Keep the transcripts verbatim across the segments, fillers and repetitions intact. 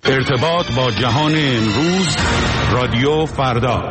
ارتباط با جهان امروز، رادیو فردا.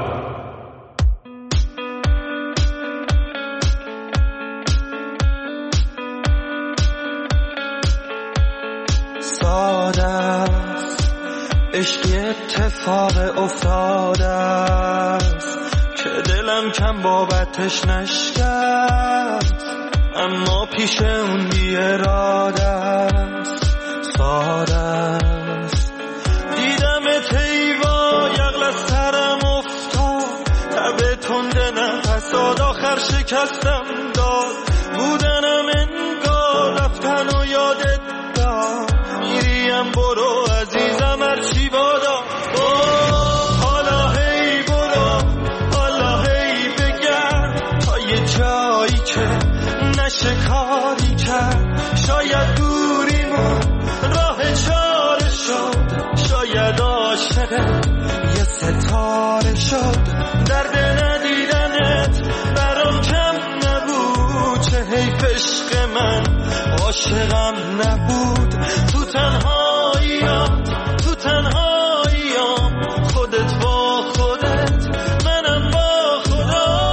ساده است عشقی اتفاق افتاده است که دلم کم بابتش نشکست، اما پیش اون بی اراده است. ساده است دیدم تیوا یغل از سرم افتاد، تب تنده نفساد آخر شکستم داد. بودنم انگار رفتن و یادت داد، میریم برو عزیزم هرچی بادا. حالا هی برو، حالا هی بگرد تا یه جایی که نشه کاری کرد. شاید دوریمون راه چاره شد، شاید عاشق یه ستاره شد. درد ندیدنت برام کم نبود، چه حیف عشق من عاشقم نبود. تو تنهاییات، تو تنهاییام، خودت با خودت منم با خدا.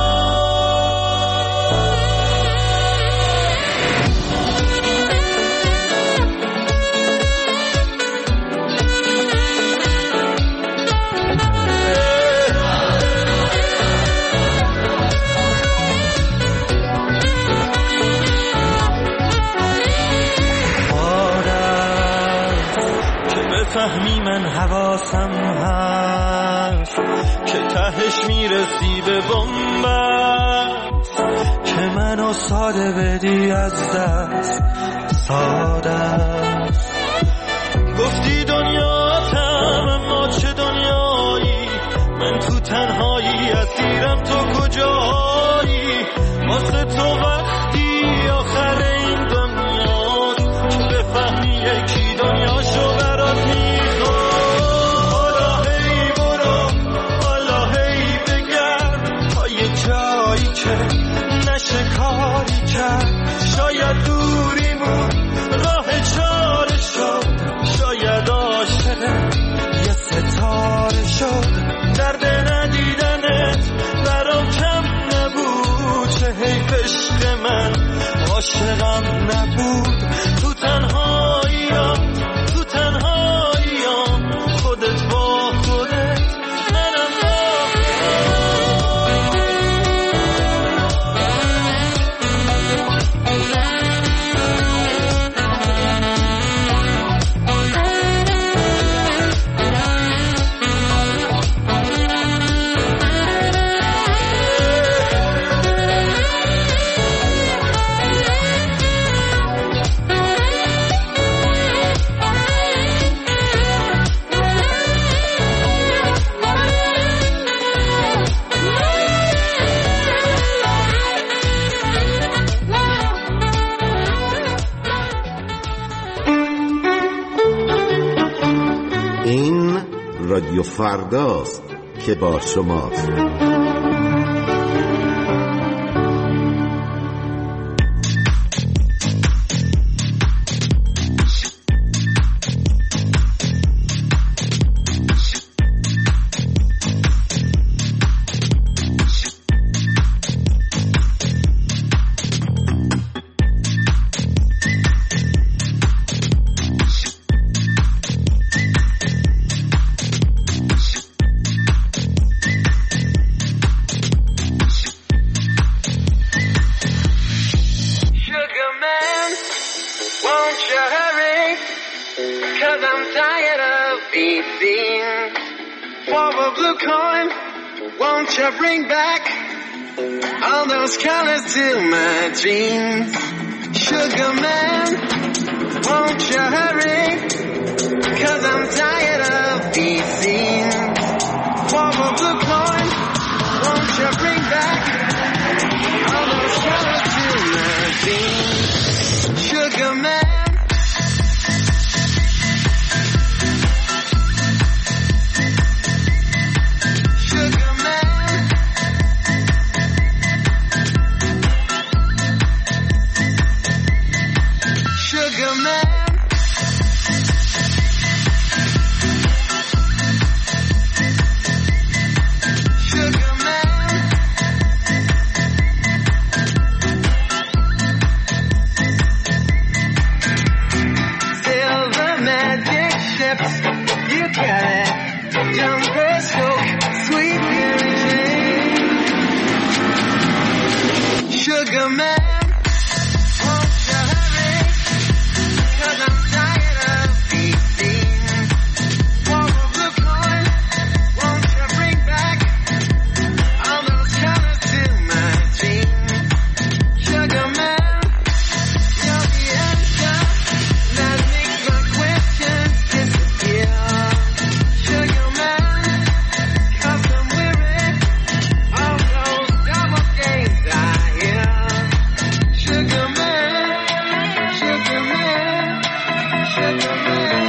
فهمی من حواسم هست که تهش میرسی به بنبست، که منو ساده بدی از دست. ساده است گفتی دنیاتم، اما چه دنیایی؟ من تو تنهایی اسیرم، تو کجایی؟ واسه تو وقتی آخر این دنیا که بفهمی یکی دنیاشو برات میخواد. حالا هی برو، حالا هی بگرد تا یه جایی که نشه کاری کرد. شاید دوریمون راه چاره شد، شاید عاشق یه ستاره شد. درد ندیدنت برام کم نبود، چه حیف عشق من عاشقم نبود. تو تنهاییات، تو تنهاییام، خودت با خودت منم با رادیو فرداست که با شماست. Sugar man, lips, you got it. Jungle soak, sweet Mary Jane. Sugar man, won't you hurry? 'Cause I'm tired of beating. War of the coin, won't you bring back all those colors to my dream? Sugar man, you're the answer that makes my questions disappear. Sugar man, 'cause I'm weary of those double games I hear. Sugar man, sugar man, sugar man.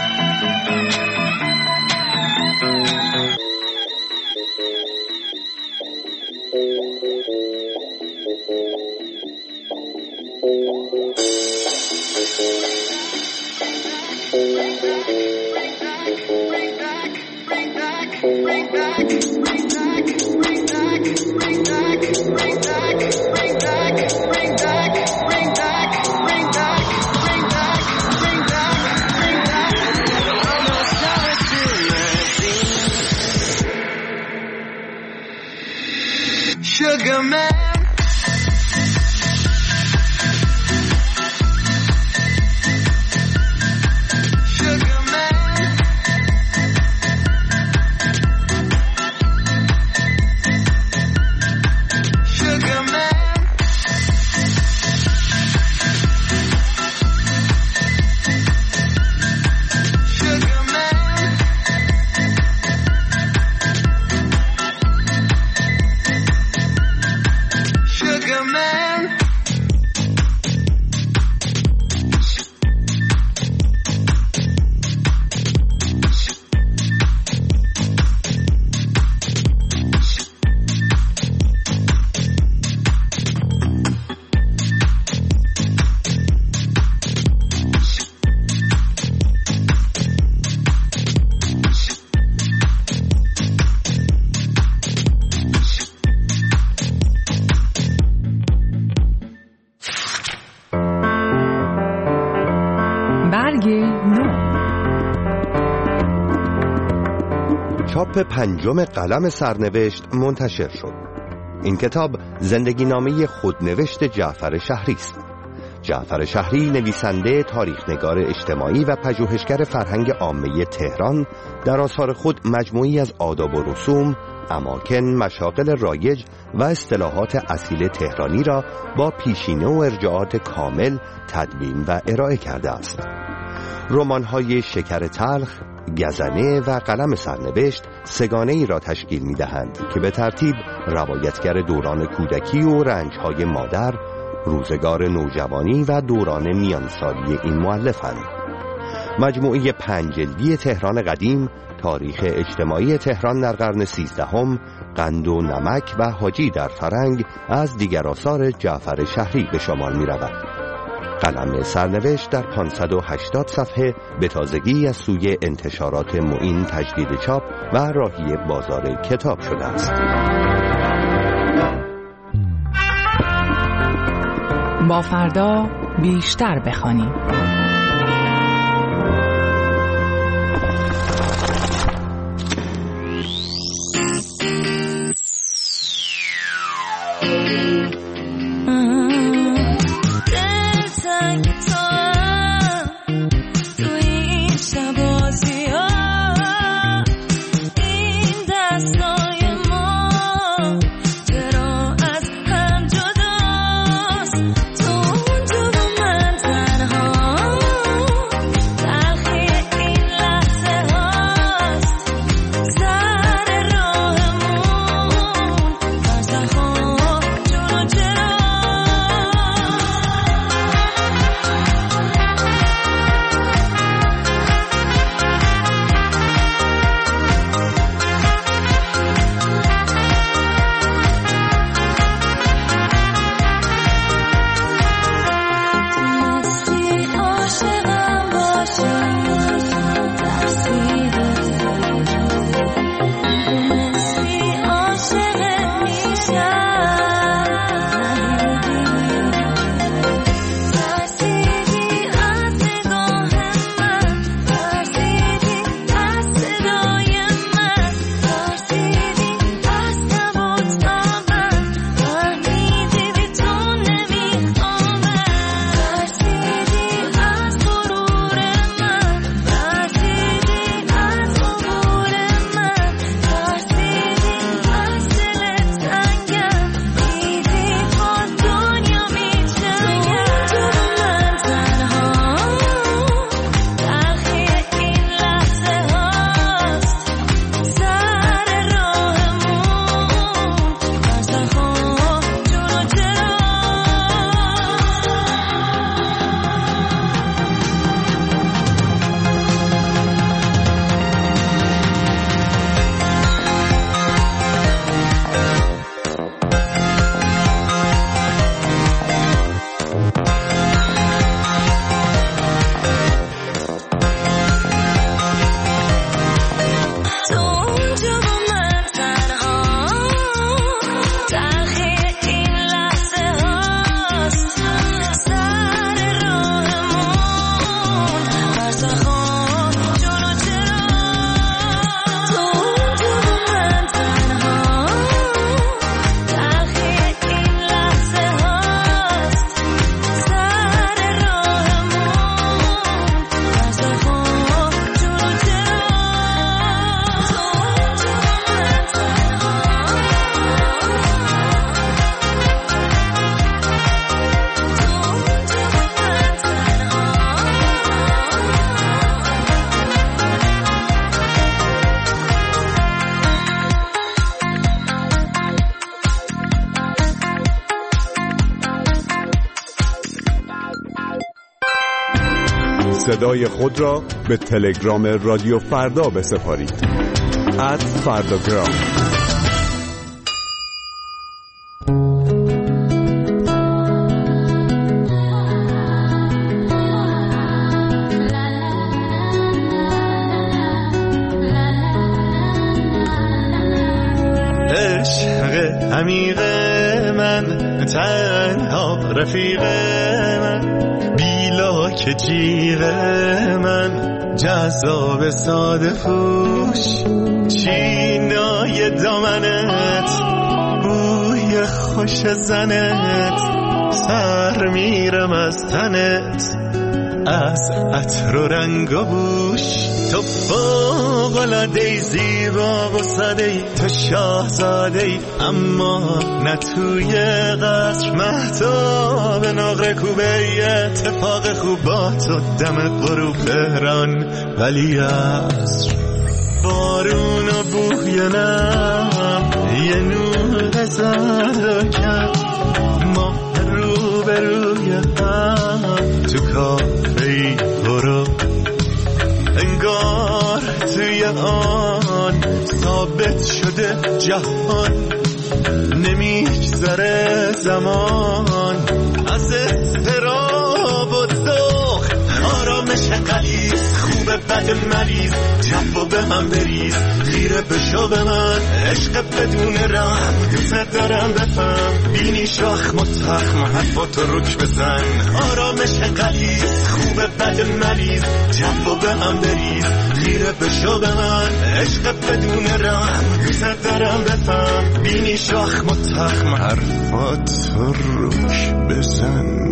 Sugar man. Sugar man. Sugar man. Sugar man. Sugar man. برگ نو. چاپ پنجم قلم سرنوشت منتشر شد. این کتاب زندگی نامه خودنوشت جعفر شهری است. جعفر شهری نویسنده، تاریخنگار اجتماعی و پژوهشگر فرهنگ عامه تهران در آثار خود مجموعی از آداب و رسوم، اماکن، مشاغل رایج و اصطلاحات اصیل تهرانی را با پیشینه و ارجاعات کامل تدوین و ارائه کرده است. رمان‌های شکر تلخ، گزنه و قلم سرنوشت سگانه ای را تشکیل می دهند که به ترتیب روایتگر دوران کودکی و رنج‌های مادر، روزگار نوجوانی و دوران میانسالی این مؤلفند. مجموعه پنج جلدی تهران قدیم، تاریخ اجتماعی تهران در قرن سیزدهم، قند و نمک و حاجی در فرنگ از دیگر آثار جعفر شهری به شمار می رود. قلم سرنوشت در پانصد و هشتاد صفحه به تازگی از سوی انتشارات معین تجدید چاپ و راهی بازار کتاب شده است. با فردا بیشتر بخوانیم. Oh صدای خود را به تلگرام رادیو فردا بسپارید. ات فرداگرام. عمیق من تنها رفیق من بیلاک جیغ من جذاب ساده پوش چینای دامنت بوی خوش زنت سر میرم از تنت از عطر و رنگ و بوش تو فوق‌العاده زیبا و ساده‌ای تو شاهزاده‌ای اما نه توی قصر مهتاب نقره کوبه اتفاق خوب با تو دم غروب تهران ولی عصر بارون و بوی نم یه نور زد کرد ما رو به روی هم تو کافه‌ای برو انگار توی آن ثابت شده جهان نمیگذره زمان از اضطراب و ذوق آرامش غلیظ خوبه بد مریض جفا به هم بریز خیره بشو به من عشق بدون رحم دوست دارم بفهم بینی شاخ متخم حرفا تو رک بزن آرامش غلیظ خوبه بد مریض جفا به هم بریز خیره بشو به من عشق بدون رحم دوست دارم بفهم بینی شاخ متخم حرفا تو رک بزن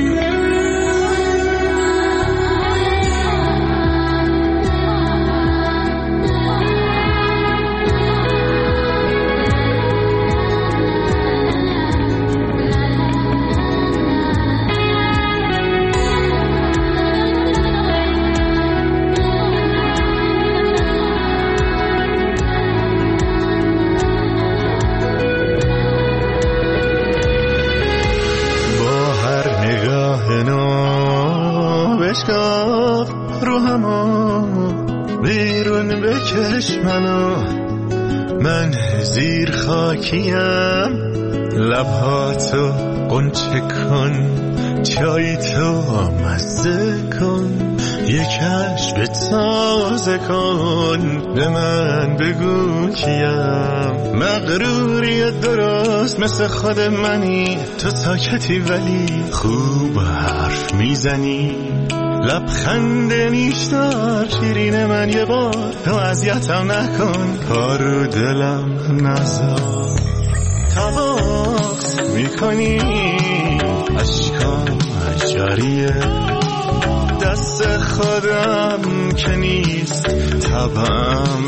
رو همو بیرون بکش منو من زیر خاکیم لبهاتو قنچه کن چای تو مزه کن یکش به تازه کن به من بگو کیم مغروری درست مثل خود منی تو ساکتی ولی خوب حرف میزنی لبخند نیشدار شیرین من یه بار تو اذیتم نکن کارو دلم نذار تواقص میکنی اشکام جاریه دست خودم که نیست تبم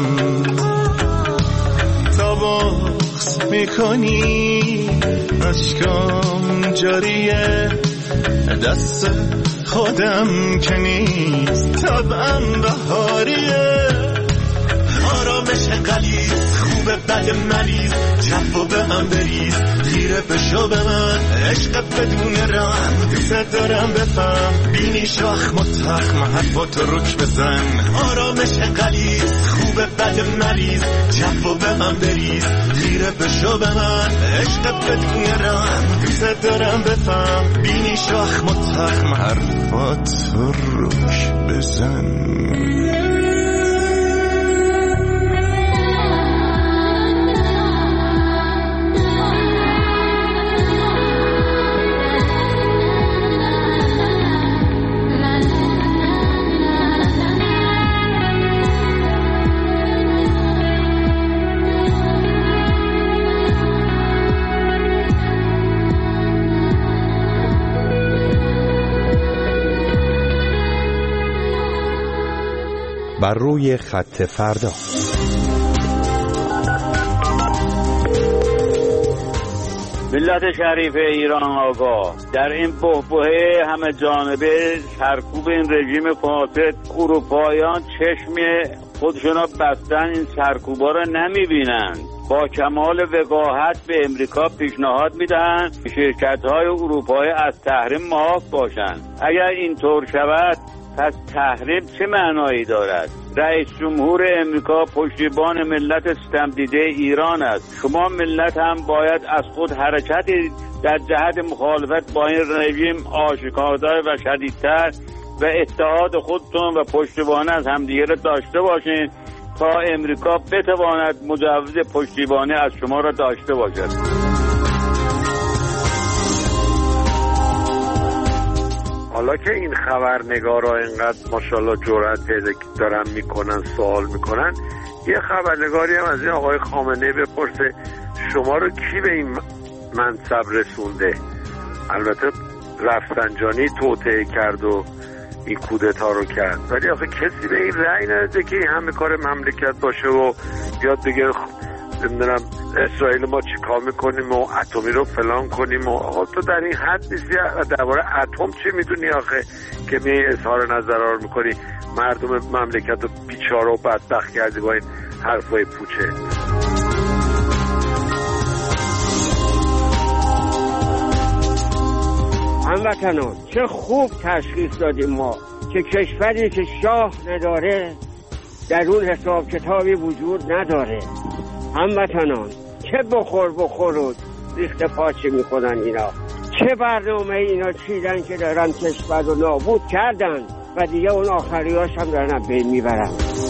تواقص میکنی اشکام جاریه دست خودم که نیست طبعم بهاریه آرامش غلیظ خوبه بد مریض جفا به هم بریز خیره بشو به من عشق بدون رحم دوست دارم بفهم بینی شاخ متخم حرفا تو رک بزن آرامش غلیظ خوبه بد مریض جفا به هم بریز خیره بشو به من عشق بدون رحم دوست دارم بفهم بینی شاخ متخم حرفا تو رک بزن بر روی خط فردا. ملت شریف ایران آقا، در این بحبوحه همه جانبه سرکوب این رژیم فاسد، اروپاییان چشم خودشونا بستن، این سرکوبا رو نمیبینن. با کمال وقاحت به امریکا پیشنهاد میدن شرکت‌های اروپایی از تحریم معاف باشن. اگر اینطور شود پس تحریم چه معنایی دارد؟ رئیس جمهور امریکا پشتیبان ملت ستمدیده ایران است. شما ملت هم باید از خود حرکتی در جهت مخالفت با این رژیم آشکارتر و شدیدتر و اتحاد خودتون و پشتیبانی از همدیگه را داشته باشین تا امریکا بتواند مجوز پشتیبانی از شما را داشته باشد. حالا که این خبرنگارا اینقدر ماشاءالله جرأت پیدا دارن میکنن سوال میکنن، یه خبرنگاری هم از این آقای خامنه‌ای بپرسه شما رو کی به این منصب رسونده؟ البته رفسنجانی توطئه کرد و این کودتا رو کرد، ولی آخه کسی به این رأی نداده که این همه کار مملکت باشه و بیاد بگه نمیدونم اسرائیل ما چی کار میکنیم و اتمی رو فلان کنیم و آقا تو در این حد نیستی درباره اتم چی میدونی آخه که می اظهار نظرها رو میکنی؟ مردم مملکت رو بیچاره و بدبخت کردی با این حرفای پوچه. هموطنان چه خوب تشخیص دادیم ما که کشوری که شاه نداره در اون حساب کتابی وجود نداره. هموطنان چه بخور بخور و ریخت پاچه میکنن اینا، چه برنامه اینا چیدن که دارن کشور رو نابود کردن و دیگه اون آخریاش هم دارن بین میبرن.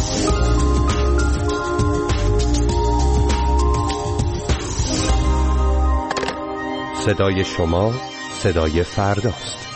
صدای شما صدای فرداست.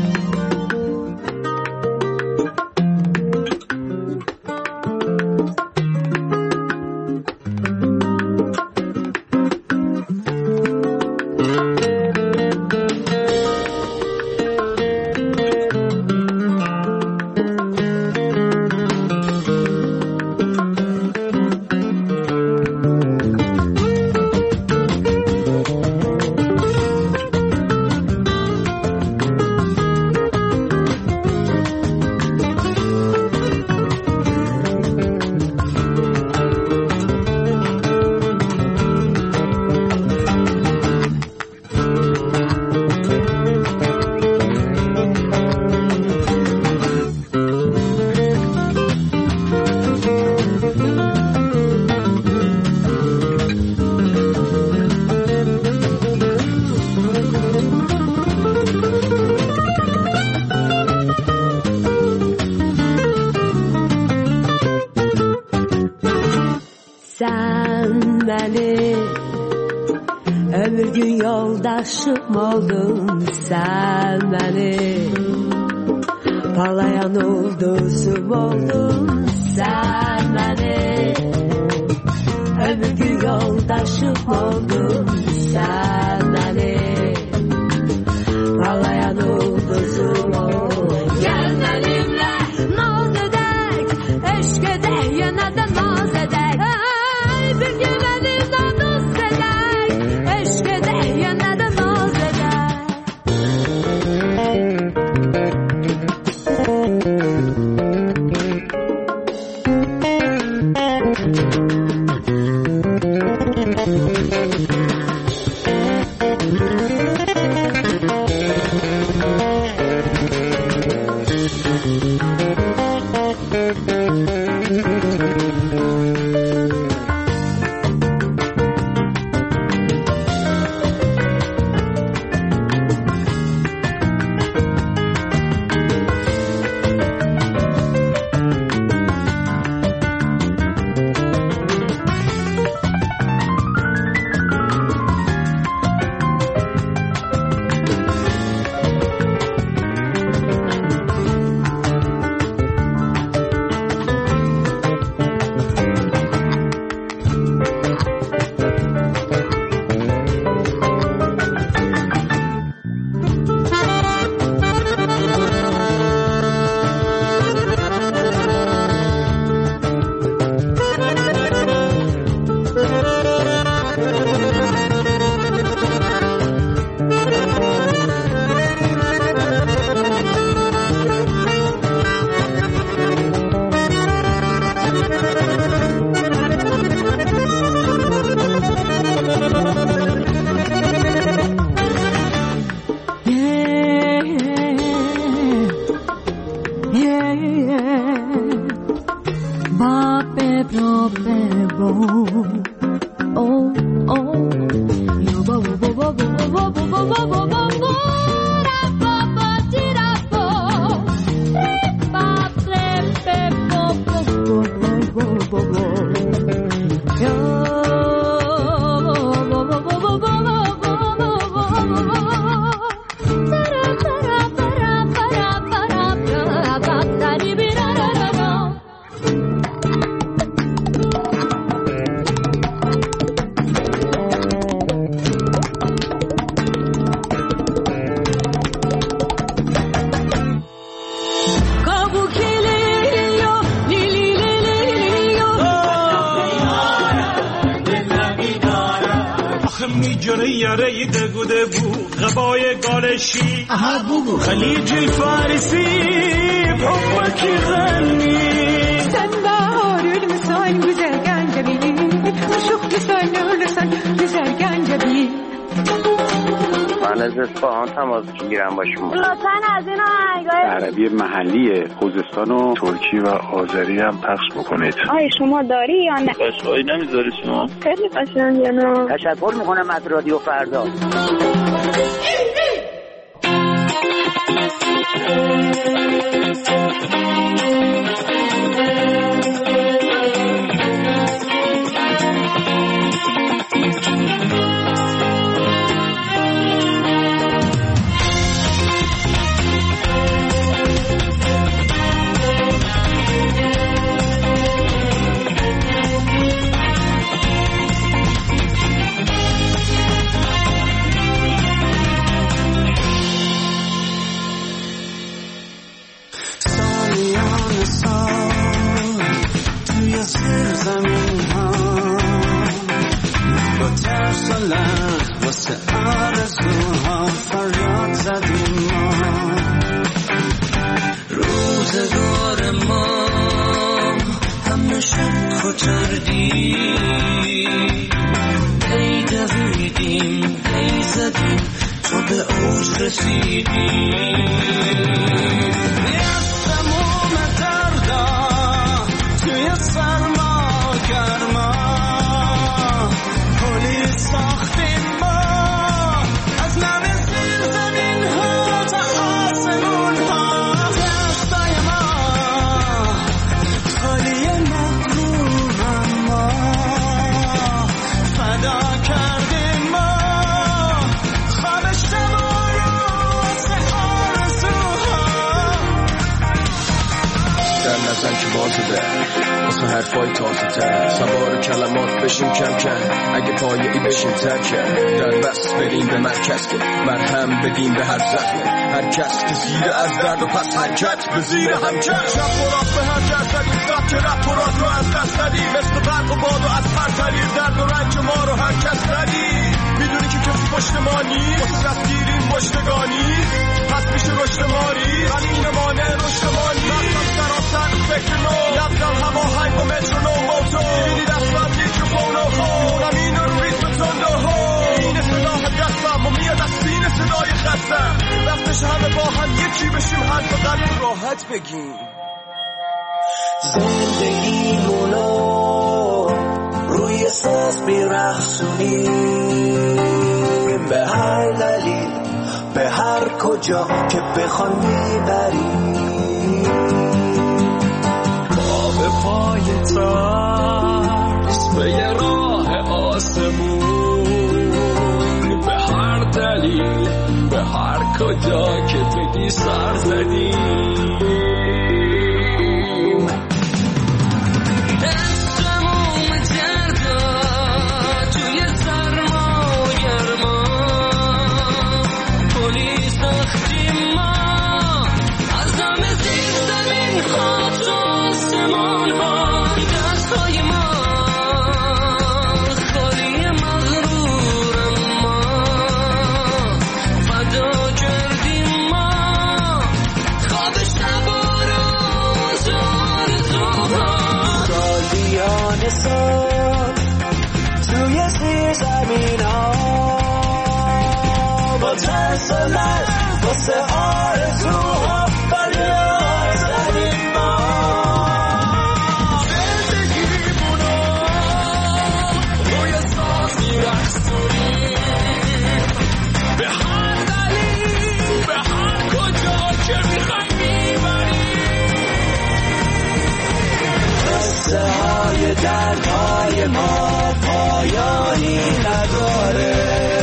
Ömür gün yoldaşım oldun sen beni, parlayan ulduzum oldun sen beni. Ömür gün yoldaşım oldun sen beni, parlayan ulduzum oldun. Gel benimle naz edek, eşk edek, yeniden naz edek. Ay bir gün elimden dost edek, eşk edek, yeniden naz edek. خليج الفارسي بحبك يغني سنبهار المسان güzelgen جميل عشق لسان لسان güzelgen جميل من از اصفهان تماس میگیرم با شما. لطفاً از این آهنگای عربی محلی خوزستان و ترکی و آذری هم پخش بکنید. آی شما داری یا نه؟ قشنگی نمیذاری شما؟ خیلی قشنگه نه. تشکر میکنم از رادیو فردا. واسه آرزوها فریاد زدیم ما روزگار ما همه شک و تردید دی دویدیم دی زدیم تو به اوج رسیدیم از تموم دردا توی سرما گرما پلی ساختیم ما از نم زیر زمین ها تا آسمون ها دستای ما خالی مغرور ما فدا کردیم ما خواب شب و روز آرزوها در نزن که بازده واسه حرفای تازه تر سوار کلمات بشیم کم کم اگه پایه‌ای بشیم ترکم در بس بریم به مرکز که مرهم بدیم به هر زخم هر کس که زیر از درد و پس حرکت به زیر هم کرد شب و راست به هر جرد زدیم سب که رفت و راست رو از دست ندیم مثل برق و باد و از هر طریق درد و رنج ما رو هر کس ندیم میدونی که کسی پشت ما نیست واسه دستگیریم پشتگانی پس میشه رشد ماری ولی این مانع رشد ما نیست رفتم سراسر فکر نو لبزم هوا های با مترونوم موتور میبینی دستم میکروفون و خونم این رو ریتم تنده ها این صداه دستم و میاد از سینه صدای خستم وقتش همه با هم یکی بشیم حرف قلب راحت بگیم زندگیمونو روی ساز میرخصونیم به هر دلیل به هر کجا که بخوان میبریم با به پای ترس به یه راه آسمون به هر دلیل به هر کجا که بگی سر زدیم توی زیر زمین ها با ترس و لرز واسه آرزوها فریاد زدیم ما قصه های دردهای ما پایانی نداره.